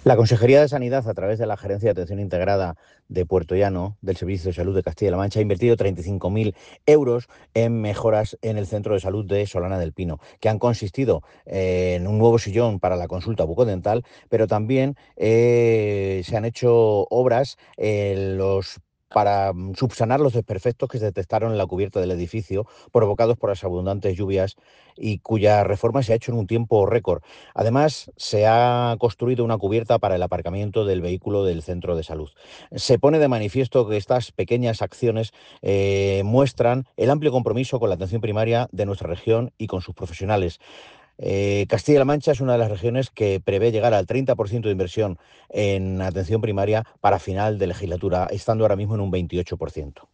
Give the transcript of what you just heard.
La Consejería de Sanidad, a través de la Gerencia de Atención Integrada de Puerto Llano, del Servicio de Salud de Castilla-La Mancha, ha invertido 35.000 euros en mejoras en el Centro de Salud de Solana del Pino, que han consistido en un nuevo sillón para la consulta bucodental, pero también se han hecho obras en los para subsanar los desperfectos que se detectaron en la cubierta del edificio provocados por las abundantes lluvias y cuya reforma se ha hecho en un tiempo récord. Además, se ha construido una cubierta para el aparcamiento del vehículo del centro de salud. Se pone de manifiesto que estas pequeñas acciones muestran el amplio compromiso con la atención primaria de nuestra región y con sus profesionales. Castilla-La Mancha es una de las regiones que prevé llegar al 30% de inversión en atención primaria para final de legislatura, estando ahora mismo en un 28%.